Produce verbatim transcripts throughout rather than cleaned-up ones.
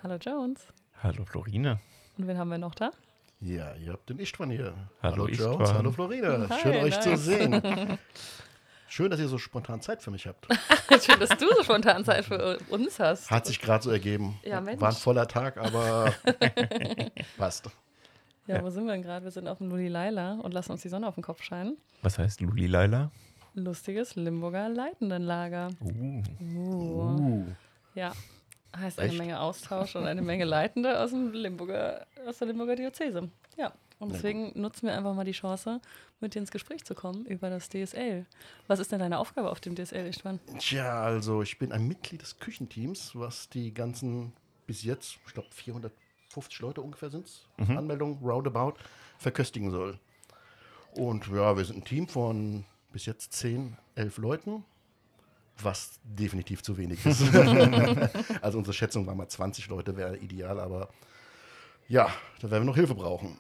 Hallo Jones. Hallo Florine. Und wen haben wir noch da? Ja, ihr habt den Istvan hier. Hallo, hallo Istvan. Jones, hallo Florine. Hi, Schön euch nice. zu sehen. Schön, dass ihr so spontan Zeit für mich habt. Schön, dass du so spontan Zeit für uns hast. Hat sich gerade so ergeben. Ja, Mensch. War ein voller Tag, aber passt. Ja, wo sind wir denn gerade? Wir sind auf dem Lulilaila und lassen uns die Sonne auf den Kopf scheinen. Was heißt Lulilaila? Lustiges Limburger Leitendenlager. Uh. Uh. Uh. Ja, heißt eine Echt? Menge Austausch und eine Menge Leitende aus, dem Limburger, aus der Limburger Diözese. Ja, und Ja, deswegen nutzen wir einfach mal die Chance, mit dir ins Gespräch zu kommen über das D S L. Was ist denn deine Aufgabe auf dem D S L, Istvan? Tja, also ich bin ein Mitglied des Küchenteams, was die ganzen bis jetzt, ich glaube vierhundertfünfzig Leute ungefähr sind es, Mhm. Anmeldungen, roundabout, verköstigen soll. Und ja, wir sind ein Team von bis jetzt zehn, elf Leuten, was definitiv zu wenig ist. Also unsere Schätzung war mal zwanzig Leute, wäre ideal, aber ja, da werden wir noch Hilfe brauchen.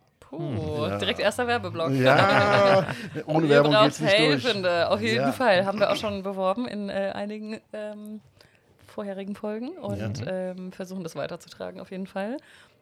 Puh, Ja. direkt erster Werbeblock. Ja, ohne Ihr Werbung braucht geht's nicht durch. Helfende, auf jeden Ja. Fall. Haben wir auch schon beworben in äh, einigen ähm, vorherigen Folgen und Ja. ähm, versuchen das weiterzutragen, auf jeden Fall.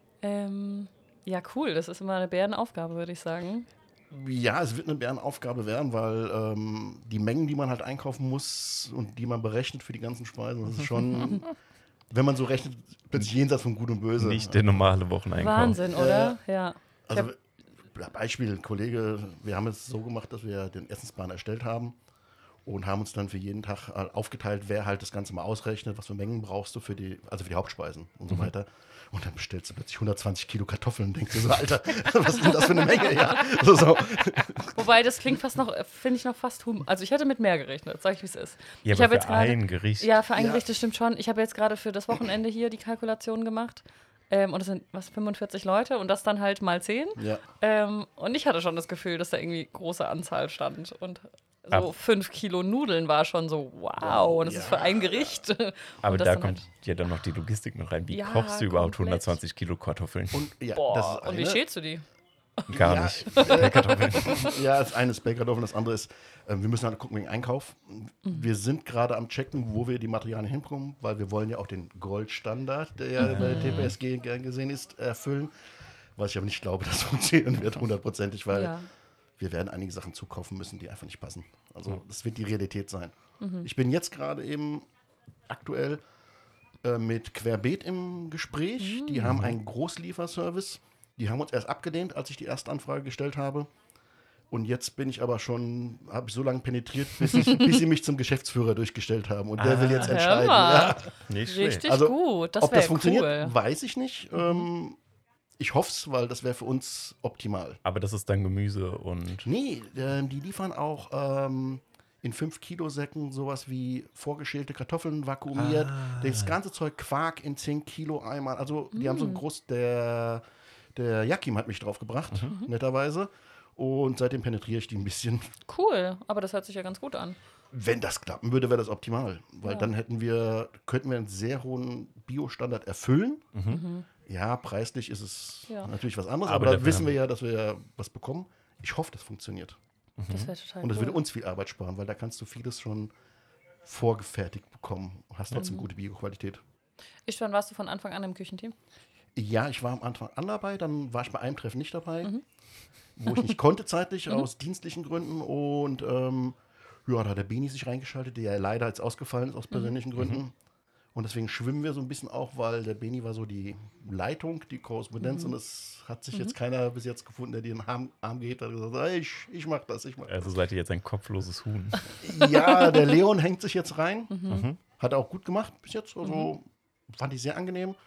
Ähm, ja, cool. Das ist immer eine Bärenaufgabe, würde ich sagen. Ja, es wird eine Bärenaufgabe werden, weil ähm, die Mengen, die man halt einkaufen muss und die man berechnet für die ganzen Speisen, das ist schon, wenn man so rechnet, plötzlich jenseits von Gut und Böse. Nicht der normale Wocheneinkauf. Wahnsinn, oder? Ja. Ich Also, hab- Beispiel, ein Kollege, wir haben es so gemacht, dass wir den Essensplan erstellt haben und haben uns dann für jeden Tag äh, aufgeteilt, wer halt das Ganze mal ausrechnet, was für Mengen brauchst du für die, also für die Hauptspeisen und so weiter. Und dann bestellst du plötzlich hundertzwanzig Kilo Kartoffeln und denkst dir so, Alter, was ist denn das für eine Menge? Ja, also so. Wobei, das klingt fast noch, finde ich noch fast hum. Also ich hätte mit mehr gerechnet, sag ich, wie es ist. Ja, ich aber habe für jetzt gerade ein Gericht. Ja, für ein Ja. Gericht, das stimmt schon. Ich habe jetzt gerade für das Wochenende hier die Kalkulation gemacht. Ähm, und es sind, was, fünfundvierzig Leute und das dann halt mal zehn. Ja. Ähm, und ich hatte schon das Gefühl, dass da irgendwie große Anzahl stand. Und so Ab- fünf Kilo Nudeln war schon so, wow, und das Ja. ist für ein Gericht. Aber Und das da dann kommt halt- ja dann noch die Logistik noch rein. Wie Ja, kochst du überhaupt komplett. hundertzwanzig Kilo Kartoffeln? Und ja, das Boah, ist und wie eine. schälst du die? Gar Ja. nicht. Pellkartoffeln. Ja, das eine ist Bellkartoffeln, das andere ist, äh, wir müssen halt gucken wegen Einkauf. Wir sind gerade am Checken, wo wir die Materialien hinbekommen, weil wir wollen ja auch den Goldstandard, der ja bei der T P S G gern gesehen ist, erfüllen. Was ich aber nicht glaube, dass funktionieren wird, hundertprozentig, weil Ja. wir werden einige Sachen zukaufen müssen, die einfach nicht passen. Also das wird die Realität sein. Ich bin jetzt gerade eben aktuell äh, mit Querbeet im Gespräch. Die haben einen Großlieferservice. Die haben uns erst abgelehnt, als ich die erste Anfrage gestellt habe. Und jetzt bin ich aber schon, habe ich so lange penetriert, bis, ich, bis sie mich zum Geschäftsführer durchgestellt haben. Und der will jetzt hör entscheiden. mal. Ja. Nicht schlecht. Richtig Also, gut, das Ob das wäre funktioniert, cool. weiß ich nicht. Ähm, ich hoffe es, weil das wäre für uns optimal. Aber das ist dann Gemüse und. Nee, äh, die liefern auch ähm, in fünf Kilo Säcken sowas wie vorgeschälte Kartoffeln vakuumiert. Ah. Das ganze Zeug Quark in zehn Kilo Eimer. Also die haben so ein Mm. groß, der, der Jakim hat mich drauf gebracht, netterweise. Und seitdem penetriere ich die ein bisschen. Cool, aber das hört sich ja ganz gut an. Wenn das klappen würde, wäre das optimal. Weil Ja. dann hätten wir, könnten wir einen sehr hohen Biostandard erfüllen. Mhm. Ja, preislich ist es Ja. natürlich was anderes, Aber aber, da dafür wissen haben- wir ja, dass wir ja was bekommen. Ich hoffe, das funktioniert. Das wäre total Und das cool. würde uns viel Arbeit sparen, weil da kannst du vieles schon vorgefertigt bekommen. Hast trotzdem gute Bioqualität. Istvan, warst du von Anfang an im Küchenteam? Ja, ich war am Anfang an dabei, dann war ich bei einem Treffen nicht dabei, Mhm. wo ich nicht konnte zeitlich, aus dienstlichen Gründen. Und ähm, ja, da hat der Beni sich reingeschaltet, der ja leider jetzt ausgefallen ist aus persönlichen Gründen. Und deswegen schwimmen wir so ein bisschen auch, weil der Beni war so die Leitung, die Korrespondenz. Und es hat sich jetzt keiner bis jetzt gefunden, der dir den Arm, Arm geht. Hat gesagt, "Ey, ich, ich mach das, ich mach das. Also seid ihr jetzt ein kopfloses Huhn. Ja, der Leon hängt sich jetzt rein. Mhm. Hat er auch gut gemacht bis jetzt. Also fand ich sehr angenehm.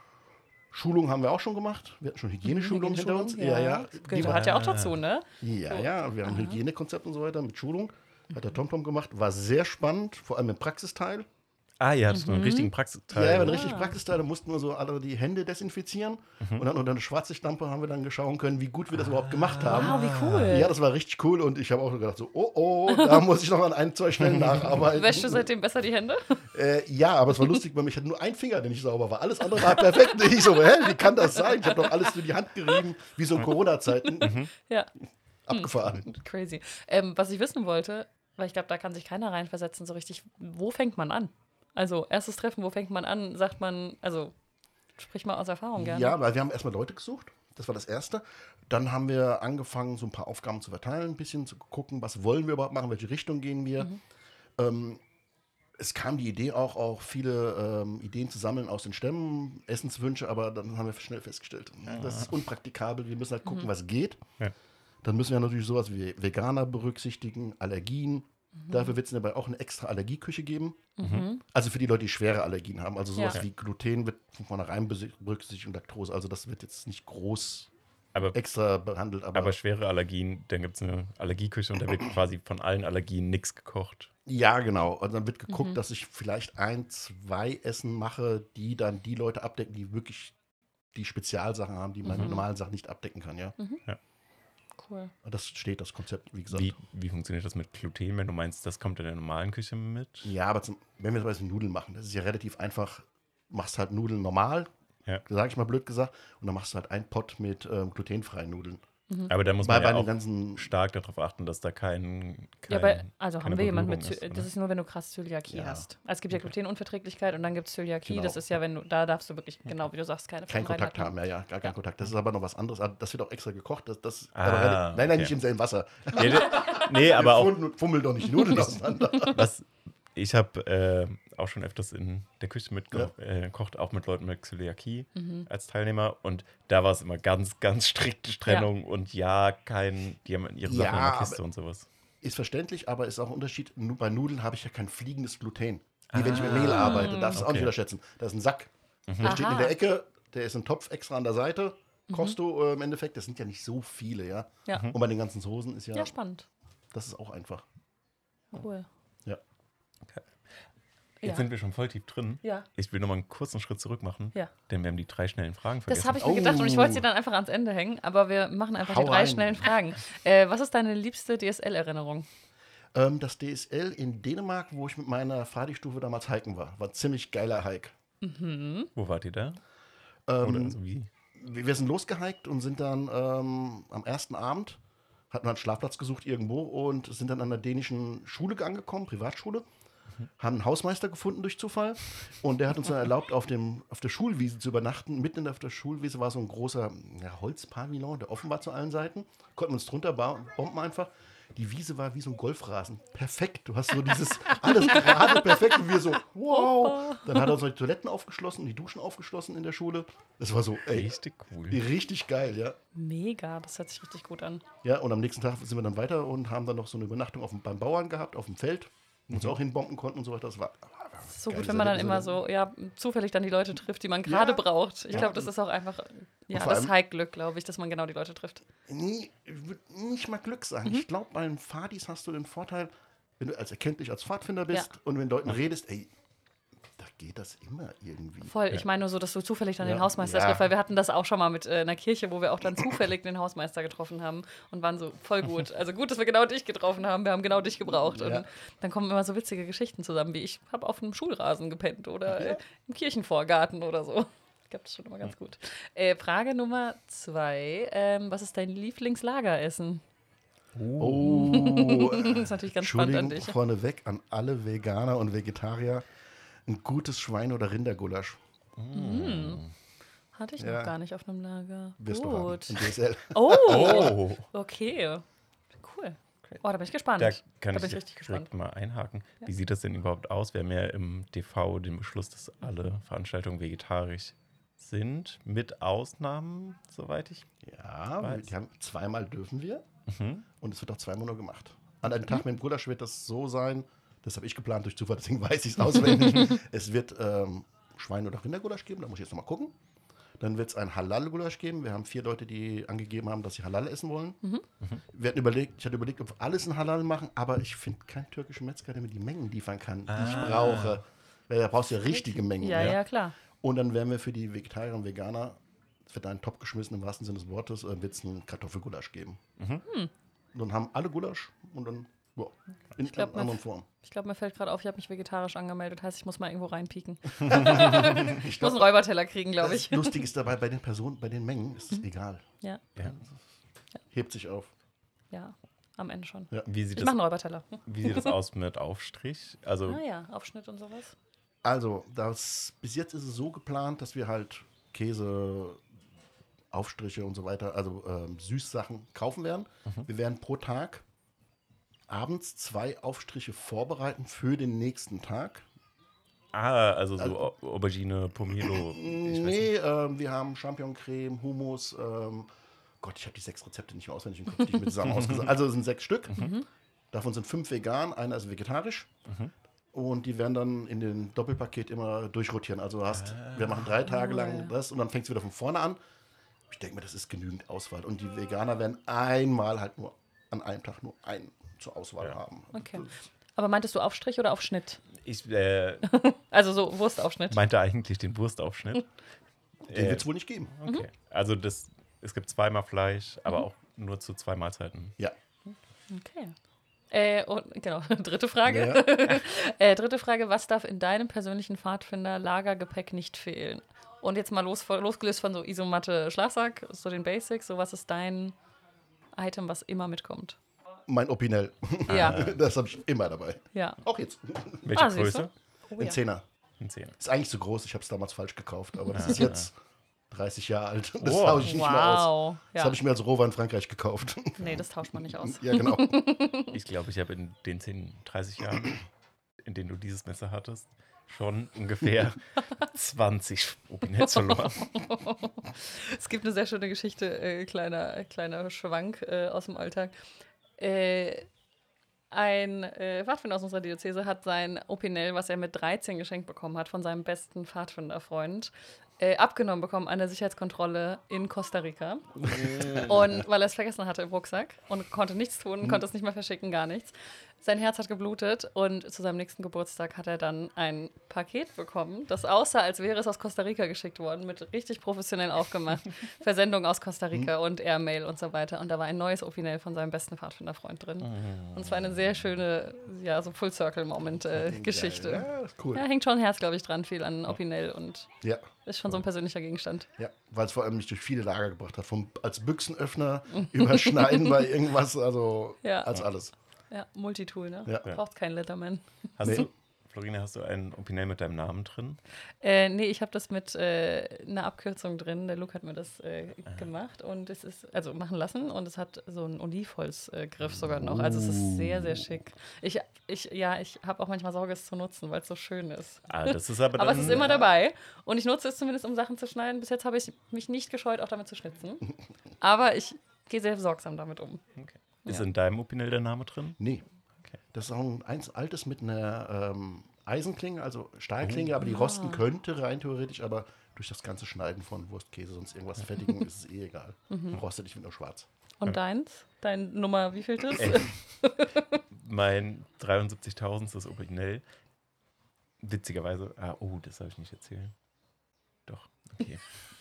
Schulung haben wir auch schon gemacht. Wir hatten schon Hygieneschulung hinter uns. Ja, ja. Die Gehört war, ja auch dazu, ne? ja, ja. Wir haben ein Hygienekonzept und so weiter mit Schulung. Hat der TomTom gemacht. War sehr spannend, vor allem im Praxisteil. Ah, ihr hattet so einen richtigen Ja, Praxisteil. ja, wir hatten richtig Praxisteil. Da mussten wir so alle die Hände desinfizieren. Und dann unter eine schwarze Stampe haben wir dann schauen können, wie gut wir das überhaupt gemacht haben. Wow, wie cool. Ja, das war richtig cool. Und ich habe auch gedacht, so, oh, oh, da muss ich noch an ein, zwei Stellen nacharbeiten. Wäschst du seitdem besser die Hände? Äh, ja, aber es war lustig, weil ich hatte nur einen Finger, der nicht sauber war. Alles andere war perfekt. Ich so, hä, wie kann das sein? Ich habe doch alles durch die Hand gerieben, wie so in Corona-Zeiten. Ja, Abgefahren. crazy. Ähm, was ich wissen wollte, weil ich glaube, da kann sich keiner reinversetzen so richtig, wo fängt man an? Also, erstes Treffen, wo fängt man an? Sagt man, also, sprich mal aus Erfahrung gerne. Ja, weil wir haben erstmal Leute gesucht. Das war das Erste. dann haben wir angefangen, so ein paar Aufgaben zu verteilen, ein bisschen zu gucken, was wollen wir überhaupt machen, welche Richtung gehen wir. Mhm. Ähm, es kam die Idee auch, auch viele ähm, Ideen zu sammeln aus den Stämmen, Essenswünsche, aber dann haben wir schnell festgestellt, ja. das ist unpraktikabel, wir müssen halt gucken, Mhm. was geht. Ja. Dann müssen wir natürlich sowas wie Veganer berücksichtigen, Allergien. Mhm. Dafür wird es dabei auch eine extra Allergieküche geben. Mhm. Also für die Leute, die schwere Allergien haben. Also sowas Ja. wie Gluten wird von vornherein berücksichtigt und Laktose. Also das wird jetzt nicht groß Aber, extra behandelt. Aber, aber schwere Allergien, dann gibt es eine Allergieküche und da wird quasi von allen Allergien nichts gekocht. ja, genau. Und dann wird geguckt, Mhm. dass ich vielleicht ein, zwei Essen mache, die dann die Leute abdecken, die wirklich die Spezialsachen haben, die man mit Mhm. normalen Sachen nicht abdecken kann. Ja, Cool. das steht, das Konzept, wie gesagt. Wie, wie funktioniert das mit Gluten, wenn du meinst, das kommt in der normalen Küche mit? Ja, aber zum, wenn wir zum Beispiel Nudeln machen, das ist ja relativ einfach. Machst halt Nudeln normal, Ja. sage ich mal blöd gesagt, und dann machst du halt einen Pot mit ähm, glutenfreien Nudeln. Aber da muss Bei, man bei ja den auch ganzen, stark darauf achten, dass da kein, kein Ja, aber also keine haben wir jemanden mit, Berührung Zö- ist, das oder? ist nur, wenn du krass Zöliakie Ja. hast. Also es gibt ja Glutenunverträglichkeit und dann gibt es Zöliakie, Genau. das ist ja, wenn du, da darfst du wirklich, genau wie du sagst, keine keinen Feinreinheit Kontakt haben, ja, ja, gar keinen Ja. Kontakt. Das ist aber noch was anderes. Ah, Das wird auch extra gekocht. Das, das, Ah, aber, nein, nein, okay. nicht im selben Wasser. Nee, d- nee, aber auch, Fummel, fummel doch nicht die Nudeln auseinander. was, ich habe äh, auch schon öfters in der Küche mitgekocht, äh, gekocht, auch mit Leuten mit Zöliakie Mhm. als Teilnehmer. Und da war es immer ganz, ganz strikte Trennung und ja, kein, die haben ihre Ja, Sachen in der Kiste aber- und sowas. Ist verständlich, aber ist auch ein Unterschied. Nu- Bei Nudeln habe ich ja kein fliegendes Gluten. Wie wenn ich mit Ah. Mehl arbeite. Darfst du auch Okay. nicht unterschätzen. Da ist ein Sack. Der steht in Aha. der Ecke, der ist ein Topf extra an der Seite. Kochst du äh, im Endeffekt, das sind ja nicht so viele, ja. Ja. Und bei den ganzen Soßen ist ja, Ja, spannend. das ist auch einfach. Cool. Ja. Jetzt Ja. sind wir schon voll tief drin. Ja. Ich will noch mal einen kurzen Schritt zurück machen, Ja. denn wir haben die drei schnellen Fragen vergessen. Das habe ich mir gedacht und ich wollte sie Oh. dann einfach ans Ende hängen, aber wir machen einfach Hau die drei rein. schnellen Fragen. Äh, was ist deine liebste D S L-Erinnerung? Ähm, das D S L in Dänemark, wo ich mit meiner Fahrdistufe damals hiken war, war ein ziemlich geiler Hike. Wo wart ihr da? Ähm, Oder also wie? wir wir sind losgehiked und sind dann ähm, am ersten Abend, hatten wir einen Schlafplatz gesucht irgendwo und sind dann an einer dänischen Schule angekommen, Privatschule, haben einen Hausmeister gefunden durch Zufall und der hat uns dann erlaubt, auf, dem, auf der Schulwiese zu übernachten. Mitten auf der Schulwiese war so ein großer ja, Holzpavillon, der offen war zu allen Seiten. Konnten wir uns drunter ba- bomben einfach. Die Wiese war wie so ein Golfrasen. Perfekt. Du hast so dieses alles gerade perfekt und wir so, wow. Dann hat er uns noch die Toiletten aufgeschlossen, die Duschen aufgeschlossen in der Schule. Das war so, ey, Richtig cool. richtig geil, ja. Mega, das hört sich richtig gut an. Ja, und am nächsten Tag sind wir dann weiter und haben dann noch so eine Übernachtung auf dem, beim Bauern gehabt, auf dem Feld, wo wir uns auch hinbomben konnten und so weiter. Das war So geiles gut, wenn man dann Erlebnis. immer so, ja, zufällig dann die Leute trifft, die man gerade Ja. braucht. Ich Ja. glaube, das ist auch einfach, ja, vor das allem- Hike-Glück, glaube ich, dass man genau die Leute trifft. Nie, ich würde nicht mal Glück sagen. Mhm. Ich glaube, bei den Fadis hast du den Vorteil, wenn du als erkenntlich als Pfadfinder bist Ja. und wenn Leuten redest, ey, da geht das immer irgendwie. Voll, ich meine nur so, dass du zufällig dann Ja. den Hausmeister Ja. triffst, weil wir hatten das auch schon mal mit äh, einer Kirche, wo wir auch dann zufällig den Hausmeister getroffen haben und waren so voll gut. Also gut, dass wir genau dich getroffen haben, wir haben genau dich gebraucht. Ja. Und dann kommen immer so witzige Geschichten zusammen, wie ich habe auf einem Schulrasen gepennt oder Ja. äh, im Kirchenvorgarten oder so. Ich glaube, das ist schon immer ganz gut. Äh, Frage Nummer zwei, ähm, was ist dein Lieblingslageressen? Oh, Das ist natürlich ganz spannend an Entschuldigung dich. vorneweg an alle Veganer und Vegetarier. Ein gutes Schwein- oder Rindergulasch Hatte ich Ja. noch gar nicht auf einem Lager. wirst du haben Gut. im D S L. Oh, Oh, okay. Cool. Oh, da bin ich gespannt. da kann da bin ich ich richtig gespannt. direkt mal einhaken. Wie sieht das denn überhaupt aus? Wir haben ja im D V den Beschluss, dass alle Veranstaltungen vegetarisch sind, mit Ausnahmen, soweit ich. Ja, wir, Weiß. die haben, zweimal dürfen wir Mhm. und es wird auch zweimal nur gemacht. An einem Tag mit dem Gulasch wird das so sein, das habe ich geplant durch Zufall, deswegen weiß ich es auswendig. Es wird ähm, Schwein- oder Rindergulasch geben, da muss ich jetzt nochmal gucken. Dann wird es ein Halal-Gulasch geben. Wir haben vier Leute, die angegeben haben, dass sie Halal essen wollen. Wir hatten überlegt, ich hatte überlegt, ob wir alles in Halal machen, aber ich finde keinen türkischen Metzger, der mir die Mengen liefern kann, die ich Ah. brauche. Weil da brauchst du ja richtige Mengen. Ja, ja, klar. Und dann werden wir für die Vegetarier und Veganer, es wird einen Topf geschmissen im wahrsten Sinne des Wortes, äh, wird es einen Kartoffelgulasch geben. Und dann haben alle Gulasch und dann ja, in glaub, einer anderen Form. Ich glaube, mir fällt gerade auf, ich habe mich vegetarisch angemeldet. Heißt, ich muss mal irgendwo reinpieken. Ich Ich muss einen glaub, Räuberteller kriegen, glaube das ich. Lustige ist dabei, bei den Personen, bei den Mengen ist es egal. Ja, Ja. Hebt sich auf. ja, am Ende schon. Wie, sieht Ich das, mache einen Räuberteller. wie sieht das aus mit Aufstrich? Also, Ah ja, Aufschnitt und sowas. Also, das, bis jetzt ist es so geplant, dass wir halt Käse, Aufstriche und so weiter, also ähm, Süßsachen kaufen werden. Mhm. Wir werden pro Tag abends zwei Aufstriche vorbereiten für den nächsten Tag. Ah, also so also, Aubergine, Pomelo. Nee, ähm, wir haben Champignoncreme, Hummus. Ähm, Gott, ich habe die sechs Rezepte nicht mehr auswendig im Kopf, die ich mit zusammen ausgesucht. Also es sind sechs Stück. Mhm. Davon sind fünf vegan, einer ist vegetarisch. Mhm. Und die werden dann in dem Doppelpaket immer durchrotieren. Also du hast, ah, wir machen drei Tage lang das und dann fängst du wieder von vorne an. Ich denke mir, das ist genügend Auswahl. Und die Veganer werden einmal halt nur an einem Tag nur einen zur Auswahl ja. haben. Okay. Aber meintest du Aufstrich oder Aufschnitt? Ich, äh, also so Wurstaufschnitt. Meinte eigentlich den Wurstaufschnitt. Den äh, wird es wohl nicht geben. Okay. Mhm. Also das, es gibt zweimal Fleisch, aber mhm. auch nur zu zwei Mahlzeiten. Ja. Okay. Äh, und, genau, dritte Frage. Ja. äh, dritte Frage, was darf in deinem persönlichen Pfadfinder-Lagergepäck nicht fehlen? Und jetzt mal los, losgelöst von so Isomatte, Schlafsack, so den Basics, so was ist dein Item, was immer mitkommt? Mein Opinel. Ja. Das habe ich immer dabei. Ja. Auch jetzt. Welche ah, Größe? Oh, Ein ja. Zehner. Ein Zehner. Ist eigentlich zu groß, ich habe es damals falsch gekauft, aber das ist jetzt dreißig Jahre alt. Das oh. tausche ich nicht wow. mehr aus. Das ja. habe ich mir als Rover in Frankreich gekauft. Nee, das tauscht man nicht aus. Ja, genau. Ich glaube, ich habe in den zehn, dreißig Jahren, in denen du dieses Messer hattest, schon ungefähr zwanzig Opinels verloren. Es gibt eine sehr schöne Geschichte, äh, kleiner, kleiner Schwank äh, aus dem Alltag. Äh, ein äh, Pfadfinder aus unserer Diözese hat sein Opinel, was er mit dreizehn geschenkt bekommen hat, von seinem besten Pfadfinderfreund, äh, abgenommen bekommen an der Sicherheitskontrolle in Costa Rica. Und weil er es vergessen hatte im Rucksack und konnte nichts tun, konnte es nicht mehr verschicken, gar nichts. Sein Herz hat geblutet und zu seinem nächsten Geburtstag hat er dann ein Paket bekommen, das aussah, als wäre es aus Costa Rica geschickt worden, mit richtig professionell aufgemacht. Versendung aus Costa Rica und Airmail und so weiter. Und da war ein neues Opinel von seinem besten Pfadfinderfreund drin. Und es war eine sehr schöne, ja, so Full-Circle-Moment-Geschichte. Äh, ja, ja, cool. Ja, hängt schon ein Herz, glaube ich, dran, viel an Opinel und ja. ist schon so ein persönlicher Gegenstand. Ja, weil es vor allem mich durch viele Lager gebracht hat. Vom, als Büchsenöffner, überschneiden bei irgendwas, also ja. als alles. Ja, Multitool, ne? Ja. Braucht keinen Letterman. Hast nee. du, Florina, hast du ein Opinel mit deinem Namen drin? Äh, nee, ich habe das mit äh, einer Abkürzung drin. Der Luke hat mir das äh, gemacht und es ist, also machen lassen und es hat so einen Olivholzgriff äh, sogar noch. Also es ist sehr, sehr schick. Ich, ich, ja, ich habe auch manchmal Sorge, es zu nutzen, weil es so schön ist. Ah, das ist aber, dann, aber es ist immer dabei und ich nutze es zumindest, um Sachen zu schneiden. Bis jetzt habe ich mich nicht gescheut, auch damit zu schnitzen. Aber ich gehe sehr sorgsam damit um. Okay. Ist ja. in deinem Opinel der Name drin? Nee. Das ist auch ein eins altes mit einer ähm, Eisenklinge, also Stahlklinge, oh, aber die ah. rosten könnte rein theoretisch, aber durch das ganze Schneiden von Wurst, Käse, sonst irgendwas fertigen, ist es eh egal. Mhm. Rostet nicht, wird nur schwarz. Und okay. deins? Dein Nummer, wie viel ist? Äh, mein dreiundsiebzigtausendstes Opinel. Witzigerweise, ah, oh, das habe ich nicht erzählt. Doch, okay.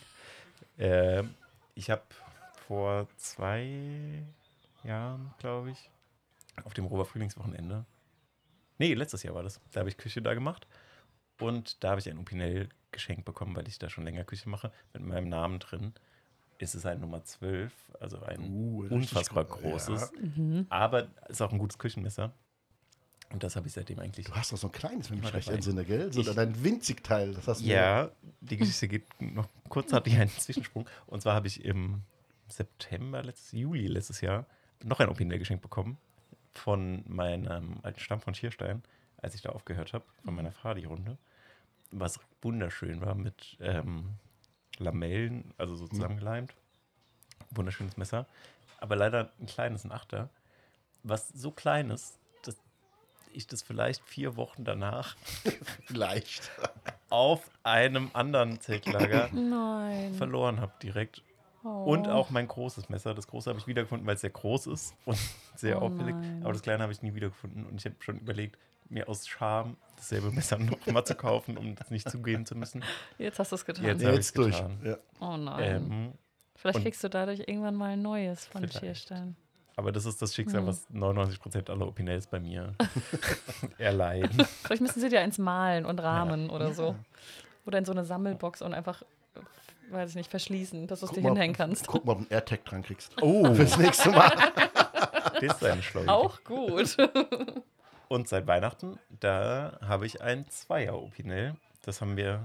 äh, ich habe vor zwei Jahren, glaube ich, auf dem Rover Frühlingswochenende. Nee, letztes Jahr war das. Da habe ich Küche da gemacht. Und da habe ich ein Opinel geschenkt bekommen, weil ich da schon länger Küche mache, mit meinem Namen drin. Es ist ein Nummer zwölf, also ein uh, unfassbar großes. Ja. Mhm. Aber ist auch ein gutes Küchenmesser. Und das habe ich seitdem eigentlich. Du hast doch so ein kleines, wenn ich mich recht entsinne, gell? So ein winzig Teil. Das hast du ja, die Geschichte geht noch kurz, hatte ich einen Zwischensprung. Und zwar habe ich im September, letztes Juli letztes Jahr, noch ein Opinel geschenkt bekommen. Von meinem alten Stamm von Schierstein, als ich da aufgehört habe, von meiner Fradi-Runde, was wunderschön war mit ähm, Lamellen, also so zusammengeleimt. Wunderschönes Messer. Aber leider ein kleines, ein Achter, was so klein ist, dass ich das vielleicht vier Wochen danach vielleicht auf einem anderen Zeltlager Nein. verloren habe direkt. Oh. Und auch mein großes Messer. Das große habe ich wiedergefunden, weil es sehr groß ist und sehr oh auffällig. Nein. Aber das kleine habe ich nie wiedergefunden. Und ich habe schon überlegt, mir aus Scham dasselbe Messer noch mal zu kaufen, um das nicht zugeben zu müssen. Jetzt hast du es getan. Jetzt, ja, habe jetzt ich es durch. getan. Ja. Oh nein. Ähm, vielleicht kriegst du dadurch irgendwann mal ein neues von vielleicht. Schierstein. Aber das ist das Schicksal, hm. was neunundneunzig Prozent aller Opinels bei mir erleiden. Vielleicht müssen sie dir eins malen und rahmen ja. oder ja. so. Oder in so eine Sammelbox und einfach, weiß ich nicht, verschließen, dass du es dir mal, hinhängen kannst. Guck mal, ob du einen AirTag dran kriegst. Oh. Fürs nächste Mal. Das ist eine Schleuse. Auch gut. Und seit Weihnachten, da habe ich ein Zweier-Opinel. Das haben wir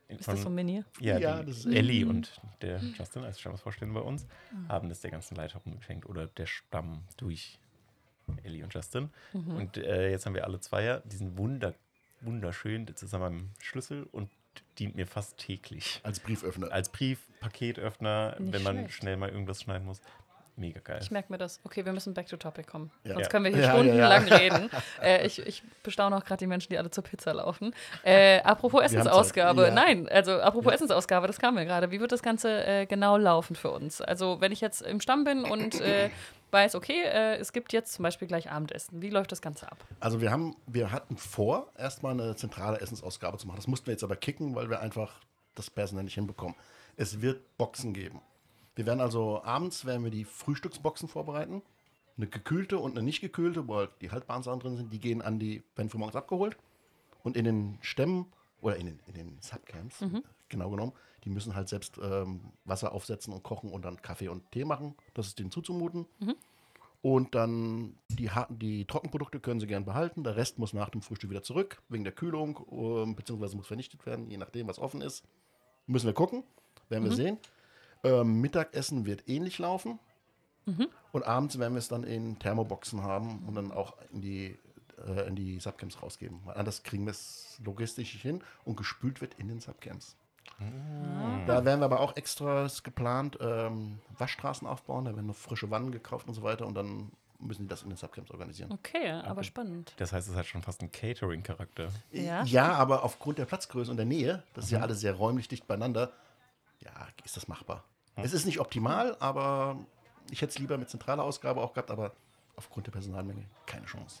Ist das so mini? Ja, Ja, die das ist Ellie und der Justin als Stammesvorstände bei uns haben das der ganzen Leiterrunde geschenkt oder der Stamm durch Ellie und Justin. Mhm. Und äh, jetzt haben wir alle Zweier. Die sind wunder, wunderschön. Das ist an meinem Schlüssel und dient mir fast täglich. Als Brieföffner. Als Brief, Paketöffner, Nicht wenn man schlecht. schnell mal irgendwas schneiden muss. Mega geil. Ich merke mir das. Okay, wir müssen back to topic kommen. Ja. Sonst Ja. können wir hier Ja, ja, stundenlang ja. reden. Äh, ich, ich bestaune auch gerade die Menschen, die alle zur Pizza laufen. Äh, apropos haben Zeit. Essensausgabe. Ja. Nein, also apropos Ja. Essensausgabe, das kam mir gerade. Wie wird das Ganze äh, genau laufen für uns? Also wenn ich jetzt im Stamm bin und äh, weiß, okay, äh, es gibt jetzt zum Beispiel gleich Abendessen. Wie läuft das Ganze ab? Also wir haben, wir hatten vor, erstmal eine zentrale Essensausgabe zu machen. Das mussten wir jetzt aber kicken, weil wir einfach das personell nicht hinbekommen. Es wird Boxen geben. Wir werden also abends werden wir die Frühstücksboxen vorbereiten. Eine gekühlte und eine nicht gekühlte, wo halt die haltbaren Sachen drin sind, die gehen an die, werden für morgens abgeholt. Und in den Stämmen oder in den, in den Subcamps, genau genommen, die müssen halt selbst ähm, Wasser aufsetzen und kochen und dann Kaffee und Tee machen. Das ist denen zuzumuten. Und dann die harten, die Trockenprodukte können sie gern behalten. Der Rest muss nach dem Frühstück wieder zurück, wegen der Kühlung, ähm, beziehungsweise muss vernichtet werden, je nachdem, was offen ist. Müssen wir gucken, werden wir sehen. Ähm, Mittagessen wird ähnlich laufen. Und abends werden wir es dann in Thermoboxen haben und dann auch in die, äh, in die Subcamps rausgeben. Weil anders kriegen wir es logistisch nicht hin und gespült wird in den Subcamps. Da werden wir aber auch extras geplant, ähm, Waschstraßen aufbauen, da werden noch frische Wannen gekauft und so weiter und dann müssen die das in den Subcamps organisieren. Okay, aber spannend. Das heißt, es hat schon fast einen Catering-Charakter. Ja. Ja, aber aufgrund der Platzgröße und der Nähe, das ist ja alles sehr räumlich dicht beieinander, ja, ist das machbar. Es ist nicht optimal, aber ich hätte es lieber mit zentraler Ausgabe auch gehabt, aber aufgrund der Personalmenge keine Chance.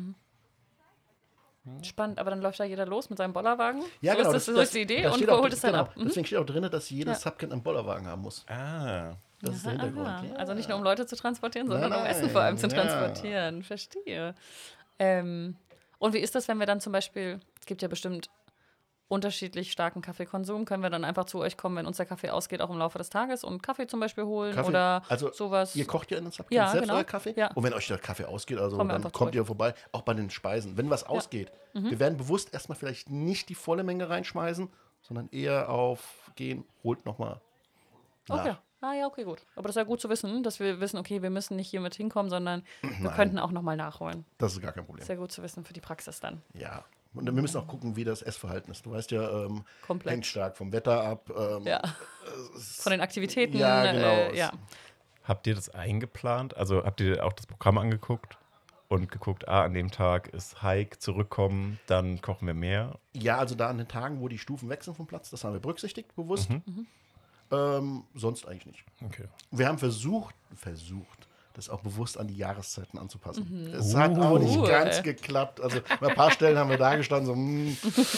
Spannend, aber dann läuft da jeder los mit seinem Bollerwagen. Ja, so genau. ist das, so ist die Idee und steht wo auch- holt es dann genau, ab. Mhm. Deswegen steht auch drin, dass jedes Ja. Subcamp einen Bollerwagen haben muss. Ah. Das ist der Aha, Hintergrund. aha. Ja. Also nicht nur um Leute zu transportieren, sondern Nein, um Essen vor allem zu nein, ja. transportieren. Verstehe. Ähm, und wie ist das, wenn wir dann zum Beispiel, es gibt ja bestimmt unterschiedlich starken Kaffeekonsum, können wir dann einfach zu euch kommen, wenn uns der Kaffee ausgeht, auch im Laufe des Tages und Kaffee zum Beispiel holen Kaffee, oder also sowas? Ihr kocht ja in den Subcamps Ja, selbst genau. euer Kaffee. Ja. Und wenn euch der Kaffee ausgeht, also Kommen wir dann einfach kommt zurück. ihr vorbei, auch bei den Speisen. Wenn was ausgeht, Mhm. wir werden bewusst erstmal vielleicht nicht die volle Menge reinschmeißen, sondern eher auf gehen, holt nochmal nach. Okay. Ah ja, okay, gut. Aber das ist ja gut zu wissen, dass wir wissen, okay, wir müssen nicht hier mit hinkommen, sondern wir Nein. könnten auch nochmal nachholen. Das ist gar kein Problem. Sehr gut zu wissen für die Praxis dann. Ja. Und wir müssen auch gucken, wie das Essverhalten ist. Du weißt ja, ähm, Komplett. hängt stark vom Wetter ab. Ähm, Ja. Von den Aktivitäten. Ja, genau. Äh, ja. Habt ihr das eingeplant? Also habt ihr auch das Programm angeguckt und geguckt, ah, an dem Tag ist Hike, zurückkommen, dann kochen wir mehr? Ja, also da an den Tagen, wo die Stufen wechseln vom Platz, das haben wir berücksichtigt, bewusst. Mhm. Ähm, sonst eigentlich nicht. Okay. Wir haben versucht, versucht, das auch bewusst an die Jahreszeiten anzupassen. Mhm. Es hat auch nicht Uh. ganz geklappt. Also bei ein paar Stellen haben wir da gestanden, so, hm,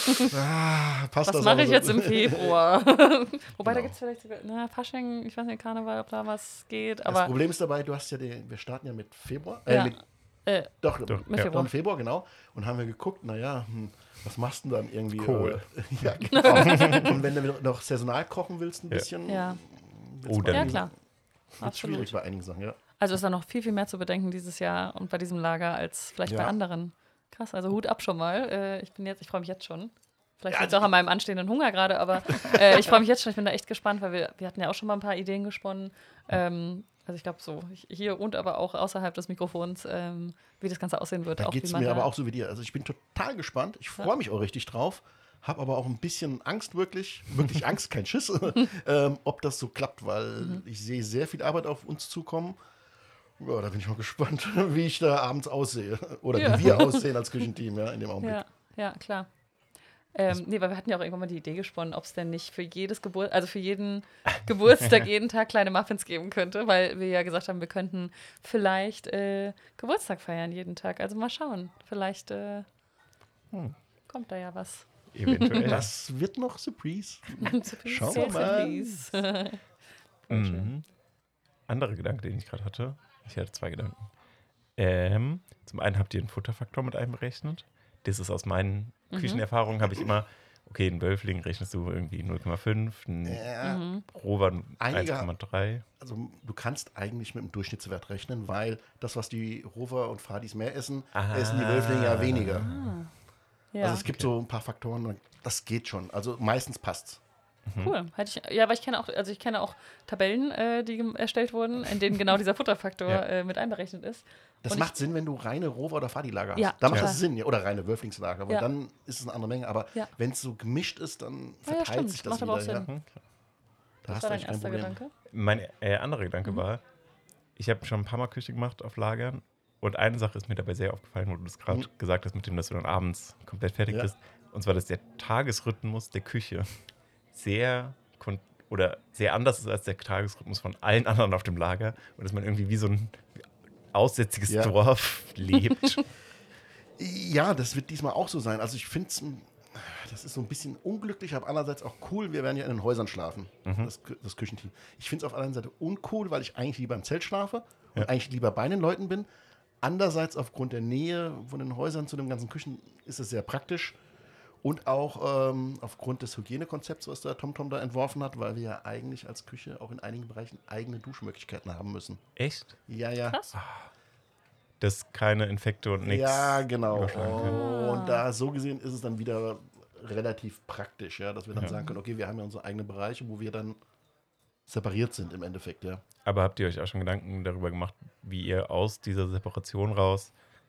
ah, passt Was das mache aber ich so. jetzt im Februar? Wobei, da Genau. gibt es vielleicht sogar, na, Fasching, ich weiß nicht, Karneval, ob da was geht, Das aber Problem ist dabei, du hast ja den, wir starten ja mit Februar, äh, Ja. mit, äh, doch, Doch, mit ja. Februar. im Februar, genau. Und haben wir geguckt, naja, hm, was machst du denn dann irgendwie? Kohl. Äh, ja, genau. Und wenn du noch saisonal kochen willst, ein Ja. bisschen, Ja. wird's Oh, bei dann- Ja, einigen- klar. wird's Absolut. schwierig bei einigen Sachen, ja. Also ist da noch viel, viel mehr zu bedenken dieses Jahr und bei diesem Lager als vielleicht bei Ja. anderen. Krass, also Hut ab schon mal. Äh, ich bin jetzt, ich freue mich jetzt schon. Vielleicht Ja, liegt es auch an meinem anstehenden Hunger gerade, aber äh, ich freue mich jetzt schon. Ich bin da echt gespannt, weil wir, wir hatten ja auch schon mal ein paar Ideen gesponnen. Ähm, also ich glaube so, ich, hier und aber auch außerhalb des Mikrofons, ähm, wie das Ganze aussehen wird. Da auch geht wie es man mir da- aber auch so wie dir. Also ich bin total gespannt. Ich freue mich auch richtig drauf. Habe aber auch ein bisschen Angst wirklich, wirklich Angst, kein Schiss, ähm, ob das so klappt, weil Mhm. ich sehe sehr viel Arbeit auf uns zukommen. Ja, da bin ich mal gespannt, wie ich da abends aussehe. Oder Ja. wie wir aussehen als Küchenteam, ja, in dem Augenblick. Ja, ja, klar. Ähm, nee, weil wir hatten ja auch irgendwann mal die Idee gesponnen, ob es denn nicht für jedes Geburt, also für jeden Geburtstag jeden Tag kleine Muffins geben könnte, weil wir ja gesagt haben, wir könnten vielleicht äh, Geburtstag feiern jeden Tag. Also mal schauen. Vielleicht äh, Hm. kommt da ja was. Eventuell. Das wird noch Surprise. Schauen wir Yes, mal. please. Mhm. Anderer Gedanke, den ich gerade hatte. Ich hatte zwei Gedanken. Ähm, zum einen habt ihr einen Futterfaktor mit einberechnet. Das ist aus meinen Mhm. Küchenerfahrungen, habe ich immer, okay, einen Wölfling rechnest du irgendwie null Komma fünf, einen Ja, Mhm. Rover Einige- eins Komma drei. also du kannst eigentlich mit dem Durchschnittswert rechnen, weil das, was die Rover und Fradis mehr essen, Ah. essen die Wölflinge ja weniger. Ja. Also es gibt so ein paar Faktoren, das geht schon. Also meistens passt's. Cool. Hätte ich, ja, weil ich kenne auch, also ich kenne auch Tabellen, äh, die gem- erstellt wurden, in denen genau dieser Futterfaktor Ja. äh, mit einberechnet ist. Das Und macht ich, Sinn, wenn du reine Rover- oder Fadi-Lager hast. Ja, da macht total. das Sinn, ja. Oder reine Wölflingslager, weil Ja. dann ist es eine andere Menge. Aber Ja. wenn es so gemischt ist, dann Ah, ja, verteilt stimmt. sich das Macht wieder. aber auch Sinn. Ja. Mhm, klar. Da das hast war du dein echt kein erster Problem. Gedanke. Mein äh, anderer Gedanke Mhm. war, ich habe schon ein paar Mal Küche gemacht auf Lagern und eine Sache ist mir dabei sehr aufgefallen, wo du das gerade Mhm. gesagt hast, mit dem, dass du dann abends komplett fertig Ja. bist. Und zwar, dass der Tagesrhythmus der Küche sehr kon- oder sehr anders ist als der Tagesrhythmus von allen anderen auf dem Lager und dass man irgendwie wie so ein aussätziges Ja. Dorf lebt. Ja, das wird diesmal auch so sein. Also ich finde es, das ist so ein bisschen unglücklich, aber andererseits auch cool. Wir werden ja in den Häusern schlafen, das, Kü- das Küchenteam. Ich finde es auf der einen Seite uncool, weil ich eigentlich lieber im Zelt schlafe und Ja. eigentlich lieber bei den Leuten bin. Andererseits aufgrund der Nähe von den Häusern zu den ganzen Küchen ist es sehr praktisch. Und auch ähm, aufgrund des Hygienekonzepts, was der TomTom da entworfen hat, weil wir ja eigentlich als Küche auch in einigen Bereichen eigene Duschmöglichkeiten haben müssen. Echt? Ja, ja. Krass. Dass keine Infekte und nichts. Ja, genau. überschlagen können. Und da so gesehen ist es dann wieder relativ praktisch, ja, dass wir dann Ja. sagen können, okay, wir haben ja unsere eigenen Bereiche, wo wir dann separiert sind im Endeffekt, ja. Aber habt ihr euch auch schon Gedanken darüber gemacht, wie ihr aus dieser Separation raus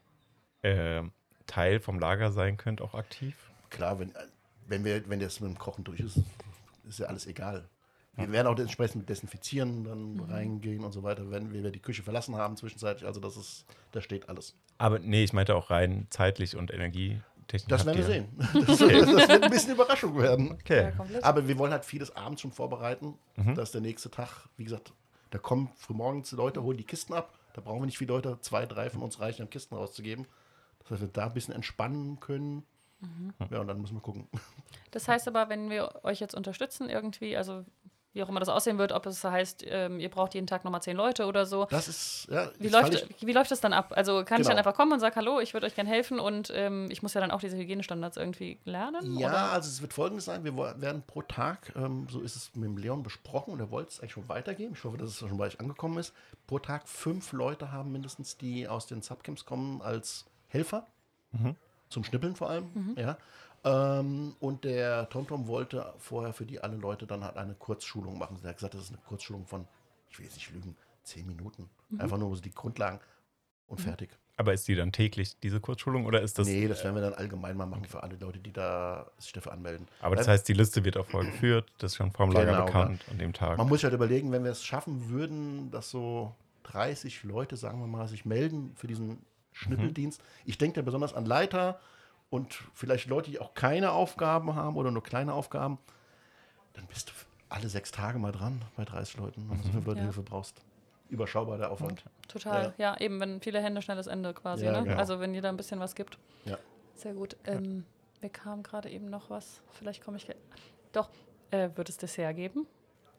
äh, Teil vom Lager sein könnt, auch aktiv? Klar, wenn, wenn, wir, wenn das mit dem Kochen durch ist, ist ja alles egal. Wir werden auch entsprechend mit Desinfizieren dann reingehen und so weiter, wenn wir die Küche verlassen haben zwischenzeitlich. Also das ist, da steht alles. Aber nee, ich meinte auch rein zeitlich und energietechnisch. Das habt werden wir ihr- sehen. Das, das wird ein bisschen Überraschung werden. Okay. Ja, komplett. Aber wir wollen halt vieles abends schon vorbereiten, Mhm. dass der nächste Tag, wie gesagt, da kommen frühmorgens die Leute, holen die Kisten ab. Da brauchen wir nicht viele Leute, zwei, drei von uns reichen, um Kisten rauszugeben. Das heißt, wir da ein bisschen entspannen können. Mhm. Ja, und dann müssen wir gucken. Das heißt aber, wenn wir euch jetzt unterstützen irgendwie, also wie auch immer das aussehen wird, ob es heißt, ähm, ihr braucht jeden Tag nochmal zehn Leute oder so. Das ist, ja, Wie jetzt läuft, fall ich- wie läuft das dann ab? Also kann ich Genau. dann einfach kommen und sagen, hallo, ich würde euch gerne helfen und ähm, ich muss ja dann auch diese Hygienestandards irgendwie lernen? Ja, Oder? also es wird folgendes sein, wir wo- werden pro Tag, ähm, so ist es mit dem Leon besprochen und er wollte es eigentlich schon weitergeben, ich hoffe, dass es schon bei euch angekommen ist, pro Tag fünf Leute haben mindestens, die aus den Subcamps kommen als Helfer, zum Schnippeln vor allem, ja. Ähm, und der TomTom wollte vorher für die alle Leute dann halt eine Kurzschulung machen. Er hat gesagt, das ist eine Kurzschulung von, ich will jetzt nicht lügen, zehn Minuten. Einfach nur so die Grundlagen und fertig. Aber ist die dann täglich, diese Kurzschulung, oder ist das. nee, das werden wir dann allgemein mal machen für alle Leute, die da sich dafür anmelden. Aber das Weil- heißt, die Liste wird auch vorgeführt, das ist schon vom Lager Genau, bekannt an dem Tag. Man muss sich halt überlegen, wenn wir es schaffen würden, dass so dreißig Leute, sagen wir mal, sich melden für diesen Schnippeldienst. Ich denke da besonders an Leiter und vielleicht Leute, die auch keine Aufgaben haben oder nur kleine Aufgaben. Dann bist du alle sechs Tage mal dran bei dreißig Leuten, wenn du so viele Leute Ja. Hilfe brauchst. Überschaubar der Aufwand. Total, ja. eben, wenn viele Hände, schnelles Ende quasi, Ja, ne? genau. Also wenn jeder ein bisschen was gibt. Ja. Sehr gut. Ähm, mir kam gerade eben noch was, vielleicht komme ich... ge- Doch, äh, wird es Dessert geben?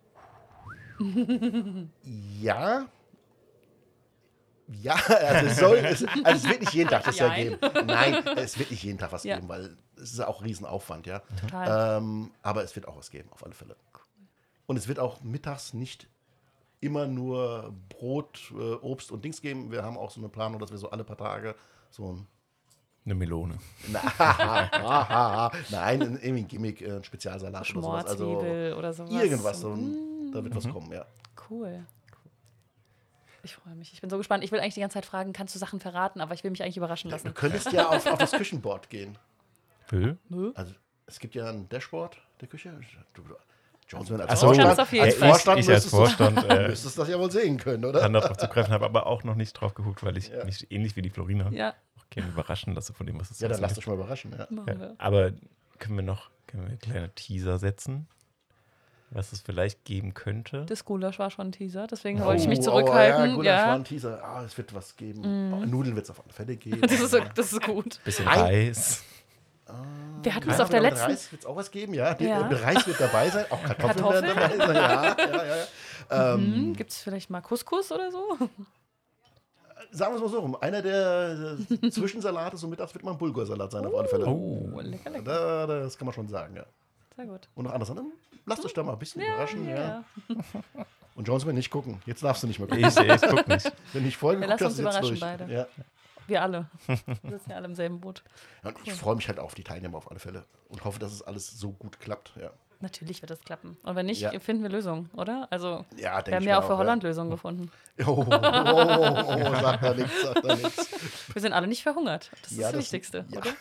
Ja. Ja, also es, soll, es, also es wird nicht jeden Tag das ja Jein. geben. Nein, es wird nicht jeden Tag was Ja. geben, weil es ist ja auch Riesenaufwand, ja. Total. Ähm, aber es wird auch was geben, auf alle Fälle. Und es wird auch mittags nicht immer nur Brot, äh, Obst und Dings geben. Wir haben auch so eine Planung, dass wir so alle paar Tage so ein Eine Melone. Na, Nein, ein- irgendwie ein Gimmick, äh, ein Spezialsalat oder sowas. Also Schmorzwiebel oder sowas. irgendwas, so Mm, ein, da wird was kommen, ja. Cool. Ich freue mich. Ich bin so gespannt. Ich will eigentlich die ganze Zeit fragen, kannst du Sachen verraten, aber ich will mich eigentlich überraschen Du lassen. könntest ja auf, auf das Küchenboard gehen. Will? Also es gibt ja ein Dashboard der Küche. Du, Jones, wenn als Ach so, Vorstand Vorstand, auf jeden als Fall. Vorstand ich als müsstest, Vorstand du, äh, müsstest das ja wohl sehen können, oder? kann darauf zugreifen, habe aber auch noch nicht drauf geguckt, weil ich Ja. mich ähnlich wie die Florina Ja, auch gerne überraschen lasse von dem, was es Ja, dann so lasst gibt. euch mal überraschen. Ja. machen Ja, wir. aber können wir noch können wir einen kleinen Teaser setzen, was es vielleicht geben könnte? Das Gulasch war schon ein Teaser, deswegen wollte ich mich Oh, zurückhalten. Oh, ja, Gulasch war ja. ein Teaser. Ah, es wird was geben. Oh, Nudeln wird es auf alle Fälle geben. Das ist, das ist gut. Bisschen Ein- Reis. Wir hatten es Keine auf der Ahnung, letzten. Reis wird es auch was geben, ja. Die, Ja. äh, Reis wird dabei sein, auch Kartoffeln, Kartoffeln? werden dabei sein. Ja, ja, ja. ja. Ähm, Hm, Gibt es vielleicht mal Couscous oder so? Sagen wir es mal so rum. Einer der äh, Zwischensalate, so mittags wird mal ein Bulgursalat sein, auf alle Fälle. Oh, Lecker, lecker. Da, das kann man schon sagen, ja. Sehr gut. Und noch anders. Dann lasst euch da mal ein bisschen überraschen, ja. Ja. Und Jones will nicht gucken. Jetzt darfst du nicht mehr gucken. ich, ich guck nicht. Wenn ich vorher Wir geguckt lassen hast, uns jetzt überraschen durch. beide. Ja. Wir alle. Wir sitzen ja alle im selben Boot. Ja, und ich freue mich halt auf die Teilnehmer auf alle Fälle. Und hoffe, dass es alles so gut klappt, ja. Natürlich wird das klappen. Und wenn nicht, Ja. finden wir Lösungen, oder? Also, Ja, denk wir haben ich ja mir auch für auch, Holland ja. Lösungen gefunden. Oh, oh, oh, oh, sagt er nichts, sagt er nichts. Wir sind alle nicht verhungert. Das ist Ja, das, das- Wichtigste, ja. oder?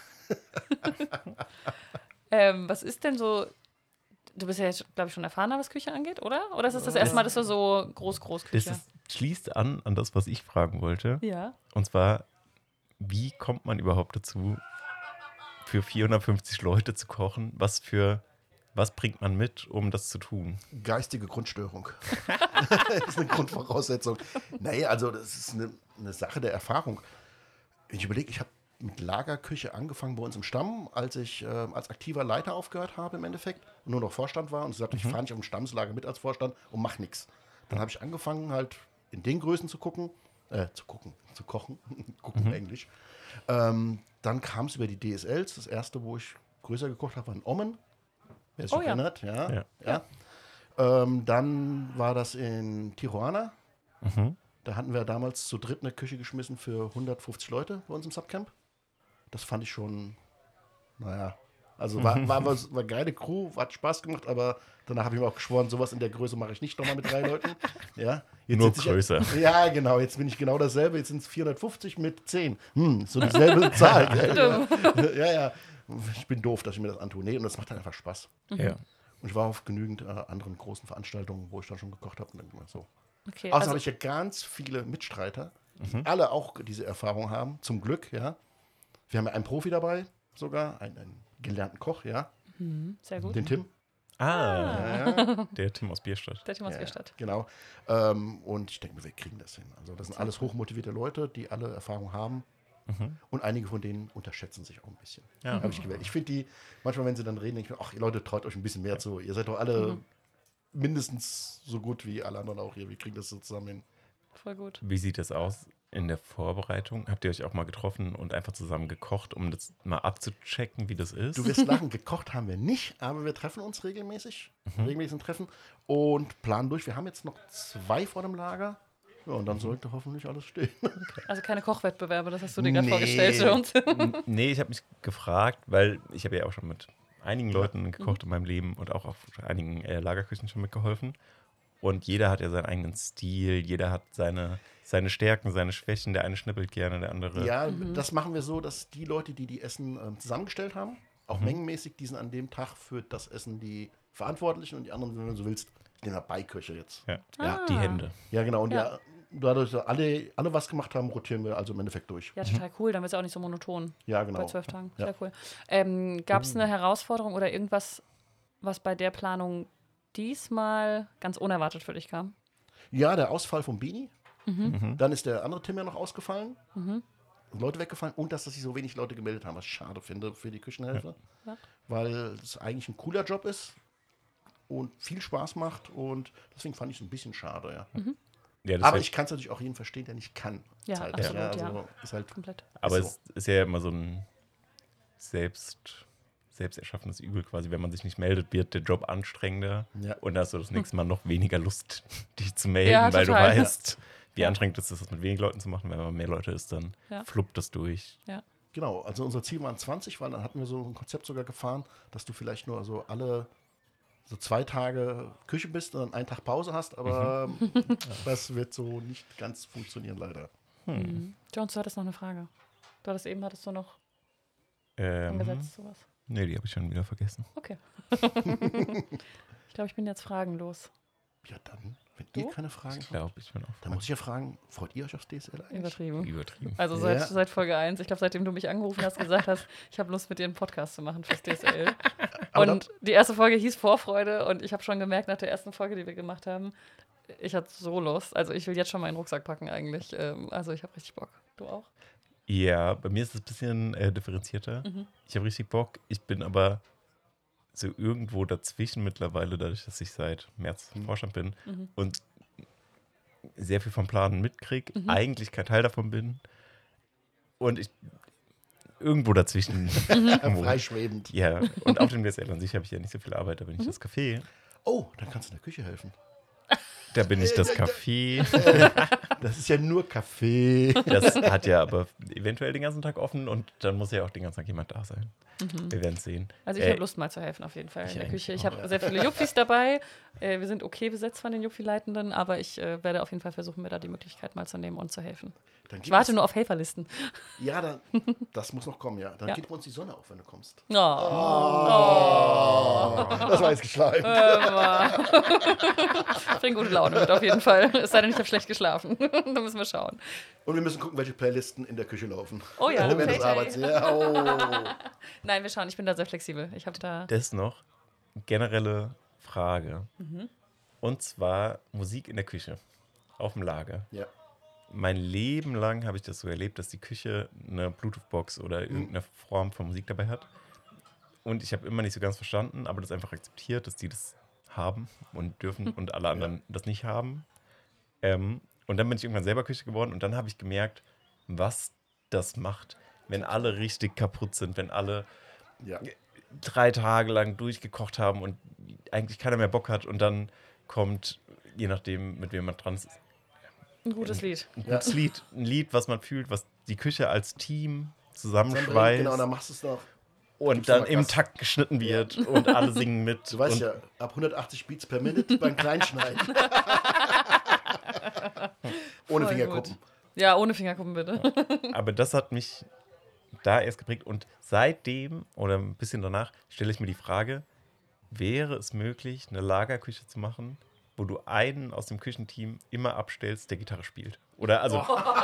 ähm, was ist denn so. Du bist ja jetzt, glaube ich, schon erfahrener, was Küche angeht, oder? Oder ist es das erste Mal, dass du so groß, groß Das Küche? ist, schließt an an das, was ich fragen wollte. Ja. Und zwar, wie kommt man überhaupt dazu, für vierhundertfünfzig Leute zu kochen? Was für, was bringt man mit, um das zu tun? Geistige Grundstörung. Das ist eine Grundvoraussetzung. Naja, also das ist eine, eine Sache der Erfahrung. Ich überlege, ich habe mit Lagerküche angefangen bei uns im Stamm, als ich äh, als aktiver Leiter aufgehört habe im Endeffekt und nur noch Vorstand war und gesagt, ich fahre nicht auf dem Stammslager mit als Vorstand und mache nichts. Dann habe ich angefangen halt in den Größen zu gucken, äh, zu gucken, zu kochen, gucken Englisch. Ähm, dann kam es über die D S Ls. Das erste, wo ich größer gekocht habe, war ein Ommen. Wer sich Oh noch ja. erinnert, ja. Ja. ja. Ähm, dann war das in Tijuana. Mhm. Da hatten wir damals zu dritt eine Küche geschmissen für hundertfünfzig Leute bei uns im Subcamp. Das fand ich schon, naja, also war, war, war, war geile Crew, hat Spaß gemacht, aber danach habe ich mir auch geschworen, sowas in der Größe mache ich nicht nochmal mit drei Leuten. Ja, jetzt Nur sitz ich- größer. Ja, genau, jetzt bin ich genau dasselbe, jetzt sind es vierhundertfünfzig mit zehn. Hm, so dieselbe Zahl. Gell? Ja, ja, ja, ich bin doof, dass ich mir das antue. Nee, und das macht dann einfach Spaß. Ja. Und ich war auf genügend äh, anderen großen Veranstaltungen, wo ich dann schon gekocht habe. Und dann immer so. Okay, Außerdem also, habe ich ja ganz viele Mitstreiter, die alle auch diese Erfahrung haben, zum Glück, ja. Wir haben ja einen Profi dabei, sogar, einen, einen gelernten Koch, ja, sehr gut. den Tim. Ah, der Tim aus Bierstadt. Der Tim aus Ja, Bierstadt. genau. Ähm, und ich denke mir, wir kriegen das hin. Also das sind alles hochmotivierte Leute, die alle Erfahrung haben. Und einige von denen unterschätzen sich auch ein bisschen. Ja. Habe ich gewählt. Ich finde die, manchmal, wenn sie dann reden, denke ich mir, ach, ihr Leute, traut euch ein bisschen mehr zu. Ihr seid doch alle mindestens so gut wie alle anderen auch hier. Wir kriegen das so zusammen hin. Voll gut. Wie sieht das aus in der Vorbereitung? Habt ihr euch auch mal getroffen und einfach zusammen gekocht, um das mal abzuchecken, wie das ist? Du wirst lachen, gekocht haben wir nicht, aber wir treffen uns regelmäßig, regelmäßig Treffen und planen durch. Wir haben jetzt noch zwei vor dem Lager. Ja, und dann sollte hoffentlich alles stehen. Also keine Kochwettbewerbe, das hast du dir gerade Nee. vorgestellt für uns. N- nee, ich habe mich gefragt, weil ich habe ja auch schon mit einigen Leuten gekocht in meinem Leben und auch auf einigen äh, Lagerküchen schon mitgeholfen. Und jeder hat ja seinen eigenen Stil, jeder hat seine, seine Stärken, seine Schwächen. Der eine schnippelt gerne, der andere. Ja, das machen wir so, dass die Leute, die die Essen ähm, zusammengestellt haben, auch mengenmäßig, die sind an dem Tag für das Essen die Verantwortlichen und die anderen, wenn du so willst, den Beiköche jetzt. Ja, Ah. die Hände. Ja, genau. Und Ja. ja. dadurch, dass alle, alle was gemacht haben, rotieren wir also im Endeffekt durch. Ja, total cool. Dann wird es auch nicht so monoton Ja, genau. bei zwölf Tagen. Ja. Sehr cool. Ähm, Gab es eine Herausforderung oder irgendwas, was bei der Planung diesmal ganz unerwartet für dich kam? Ja, der Ausfall von Bini. Dann ist der andere Tim ja noch ausgefallen. Leute weggefallen und dass sich so wenig Leute gemeldet haben, was ich schade finde für die Küchenhelfer. Ja. Weil es eigentlich ein cooler Job ist und viel Spaß macht und deswegen fand ich es ein bisschen schade, ja. Ja, das Aber wär- ich kann es natürlich auch jedem verstehen, der nicht kann. Ja, Ist halt, absolut, also ja. Ist halt, Komplett. aber ist es ist ja immer so ein selbst, selbst erschaffenes Übel quasi. Wenn man sich nicht meldet, wird der Job anstrengender. Ja. Und da hast du das nächste Mal noch weniger Lust, dich zu melden, Ja, weil total. du weißt, wie Ja. anstrengend ist es, das mit wenig Leuten zu machen. Wenn man mehr Leute ist, dann Ja. fluppt das durch. Ja. genau, also unser Ziel waren zwanzig, weil dann hatten wir so ein Konzept sogar gefahren, dass du vielleicht nur so alle so zwei Tage Küche bist und dann einen Tag Pause hast, aber das wird so nicht ganz funktionieren leider. Mhm. Jones, du hattest noch eine Frage. Du hattest eben, hattest du noch Ähm, angesetzt, sowas. nee, die habe ich schon wieder vergessen. Okay. Ich glaube, ich bin jetzt fragenlos. Ja, dann, wenn Du? ihr keine Fragen Ich habt, glaube, ich bin auch dann muss ich ja fragen, freut ihr euch aufs D S L eigentlich? Übertrieben. übertrieben. Also seit, Ja. seit Folge eins. Ich glaube, seitdem du mich angerufen hast, gesagt hast, ich habe Lust, mit dir einen Podcast zu machen fürs D S L. Aber Und die erste Folge hieß Vorfreude und ich habe schon gemerkt, nach der ersten Folge, die wir gemacht haben, ich hatte so Lust. Also ich will jetzt schon meinen Rucksack packen eigentlich. Ähm, Also ich habe richtig Bock. Du auch? Ja, bei mir ist es ein bisschen äh, differenzierter. Ich habe richtig Bock. Ich bin aber so irgendwo dazwischen mittlerweile, dadurch, dass ich seit März Vorstand bin und sehr viel vom Planen mitkriege, eigentlich kein Teil davon bin und ich irgendwo dazwischen. irgendwo. Freischwebend. Ja, und auf dem D S L an sich habe ich ja nicht so viel Arbeit, da bin ich das Café. Oh, dann kannst du in der Küche helfen. Da bin ich das Café. Das ist ja nur Kaffee. Das hat ja aber eventuell den ganzen Tag offen und dann muss ja auch den ganzen Tag jemand da sein. Mhm. Wir werden es sehen. Also ich äh, habe Lust mal zu helfen auf jeden Fall in der Küche. Ich habe ja. sehr viele Juppis dabei. Äh, wir sind okay besetzt von den Jupfi-Leitenden, aber ich äh, werde auf jeden Fall versuchen, mir da die Möglichkeit mal zu nehmen und zu helfen. Dann Ich warte nur auf Helferlisten. Ja, dann, das muss noch kommen, ja. Dann Ja. geht bei uns die Sonne auf, wenn du kommst. Oh. Oh. Das war jetzt geschlagen. Ich bringe gute Laune mit auf jeden Fall. Es sei denn, ich habe schlecht geschlafen. Da müssen wir schauen. Und wir müssen gucken, welche Playlisten in der Küche laufen. Oh ja, Während des Tay-Tay. Arbeits. Ja, oh. Nein, wir schauen. Ich bin da sehr flexibel. Ich habe da... Das noch generelle Frage. Mhm. Und zwar Musik in der Küche. Auf dem Lager. Ja. Mein Leben lang habe ich das so erlebt, dass die Küche eine Bluetooth-Box oder irgendeine Form von Musik dabei hat. Und ich habe immer nicht so ganz verstanden, aber das einfach akzeptiert, dass die das haben und dürfen und alle anderen das nicht haben. Ähm, und dann bin ich irgendwann selber Küche geworden und dann habe ich gemerkt, was das macht, wenn alle richtig kaputt sind, wenn alle Ja. drei Tage lang durchgekocht haben und eigentlich keiner mehr Bock hat und dann kommt, je nachdem, mit wem man dran ist, Ein gutes Lied. ein gutes Lied, ein Lied, was man fühlt, was die Küche als Team Zusammenbringen, zusammenschweißt Genau, dann machst du es noch. und gibst dann du mal im Gas. Takt geschnitten wird und alle singen mit. Du weißt und ja, ab hundertachtzig Beats per Minute beim Kleinschneiden. Ohne Voll Fingerkuppen. gut. Ja, ohne Fingerkuppen bitte. Aber das hat mich da erst geprägt und seitdem oder ein bisschen danach stelle ich mir die Frage, wäre es möglich, eine Lagerküche zu machen, wo du einen aus dem Küchenteam immer abstellst, der Gitarre spielt? Oder also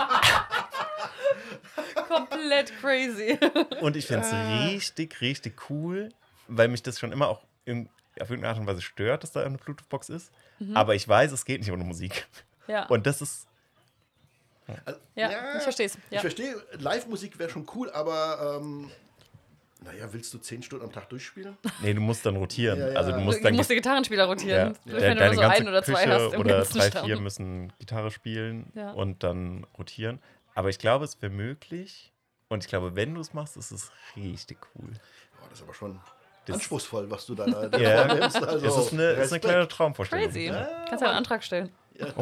Komplett crazy. und ich finde es richtig, richtig cool, weil mich das schon immer auch in, auf irgendeine Art und Weise stört, dass da eine Bluetooth-Box ist. Aber ich weiß, es geht nicht ohne Musik. Ja, Und das ist Also, ja, ich verstehe es. Ich Ja. verstehe, Live-Musik wäre schon cool, aber ähm, naja, willst du zehn Stunden am Tag durchspielen? nee, du musst dann rotieren. Ja, ja. Also du Du musst dann musst die Gitarrenspieler rotieren. Ja. Wenn du nur so einen oder zwei hast im oder ganzen drei, Stamm. vier müssen Gitarre spielen Ja. und dann rotieren. Aber ich glaube, es wäre möglich. Und ich glaube, wenn du es machst, ist es richtig cool. Boah, das ist aber schon Das- anspruchsful, was du da, da Ja, vornimmst. Also, es ist eine, ist eine Respekt. kleine Traumvorstellung. Crazy. Ja. Kannst du einen Antrag stellen.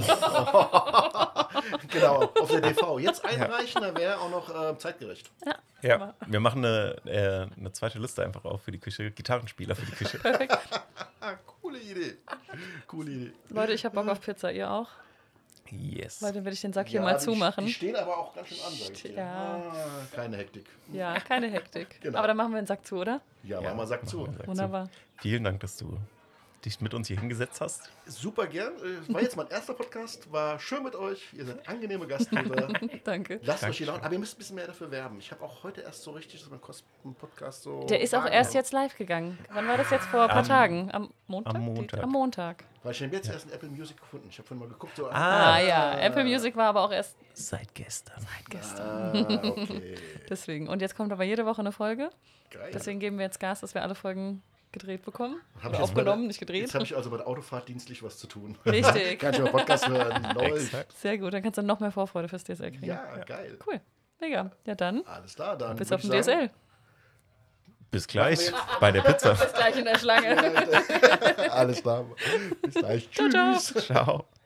Genau, auf der D V. Jetzt einreichen, da wäre auch noch äh, zeitgerecht. Ja, wir machen eine, äh, eine zweite Liste einfach auf für die Küche. Gitarrenspieler für die Küche. Perfekt. Ah, coole Idee. Coole Idee. Leute, ich habe Bock auf Pizza. Ihr auch? Yes. Weil dann werde ich den Sack hier Ja, mal die- zumachen. Die stehen aber auch ganz schön an, sag ich dir. Ja. Ah, keine Hektik. Ja, keine Hektik. Genau. Aber dann machen wir den Sack zu, oder? Ja, Ja, machen wir Sack zu. Sack zu. Wunderbar. Vielen Dank, dass du dich mit uns hier hingesetzt hast. Super gern. Es war jetzt mein erster Podcast. War schön mit euch. Ihr seid angenehme Gastgeber. Danke. Lasst euch Dankeschön. hier laut. Aber ihr müsst ein bisschen mehr dafür werben. Ich habe auch heute erst so richtig so einen Kos- einen Podcast so. Der ist auch wahrgenommen. erst jetzt live gegangen. Wann war das jetzt? Vor ein paar Am- Tagen? Am Montag? am Montag. Am Montag. Weil ich habe jetzt erst in Apple Music gefunden. Ich habe vorhin mal geguckt. So, Ah. Ah ja, Apple Music war aber auch erst Seit gestern. seit gestern. Ah, okay. Deswegen. Und jetzt kommt aber jede Woche eine Folge. Geil. Deswegen geben wir jetzt Gas, dass wir alle Folgen gedreht bekommen. Hab Oder ich jetzt aufgenommen, bei der- nicht gedreht. Jetzt habe ich also bei der Autofahrt dienstlich was zu tun. Richtig. Kann ich mal Podcast hören. Läuft. Exakt. Sehr gut, dann kannst du noch mehr Vorfreude fürs D S L kriegen. Ja, geil. Cool. Mega. Ja, dann, Alles klar, dann. bis würd auf ich den D S sagen- L. Bis gleich bei der Pizza. Bis gleich in der Schlange. Alles klar. Bis gleich. Tschüss. Ciao, ciao. Ciao.